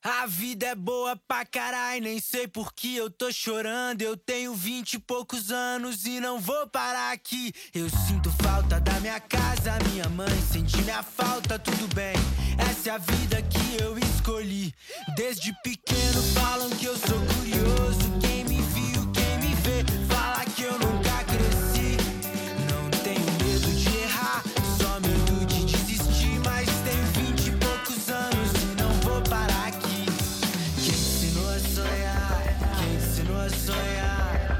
A vida é boa pra carai, nem sei por que eu tô chorando. Eu tenho 20 e poucos anos e não vou parar aqui. Eu sinto falta da minha casa, minha mãe sente minha falta, tudo bem. Essa é a vida que eu escolhi. Desde pequeno falam que eu sou curioso. Quem me viu, quem me vê, fala que eu nunca cresci. Não tenho medo de errar, só medo de desistir. Mas tenho 20 e poucos anos e não vou parar aqui. Quem ensinou a sonhar? Quem ensinou a sonhar?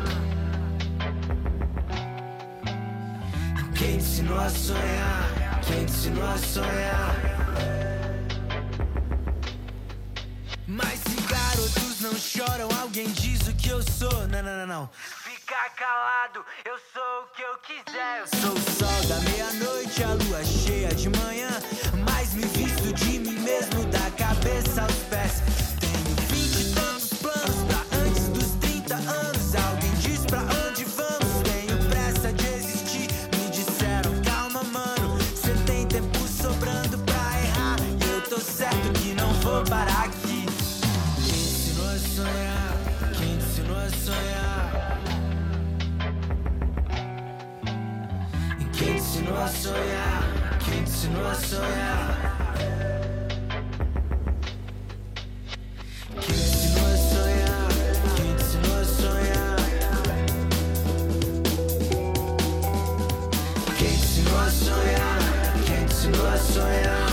Quem ensinou a sonhar? Quem ensinou a sonhar? Mas se garotos não choram, alguém diz o que eu sou. Não, não, não, não. Fica calado, eu sou o que eu quiser. Eu sou o sol da meia-noite, a lua cheia de manhã. Mas me visto de mim mesmo, da cabeça aos pés. Tenho 20 e tantos planos pra antes dos 30 anos. Alguém diz pra onde vamos, tenho pressa de existir. Me disseram, calma mano, cê tem tempo sobrando pra errar. E eu tô certo que não vou parar aqui. Quem ensinou a sonhar? Quem ensinou a sonhar? Quem ensinou a sonhar? Quem ensinou a sonhar? Quem ensinou a sonhar? Quem ensinou a sonhar? Quem ensinou a sonhar? Quem ensinou a sonhar?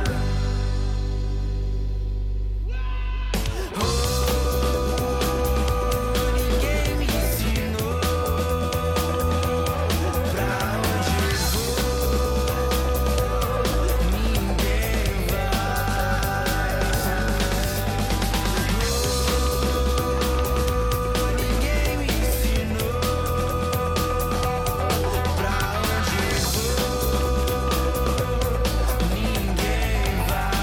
Ninguém me ensinou pra onde vou, ninguém vai. Ninguém me ensinou pra onde vou, ninguém vai.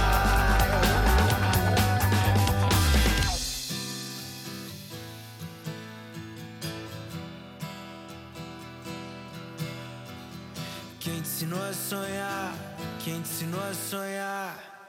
Quem te ensinou a sonhar? Quem te ensinou a sonhar?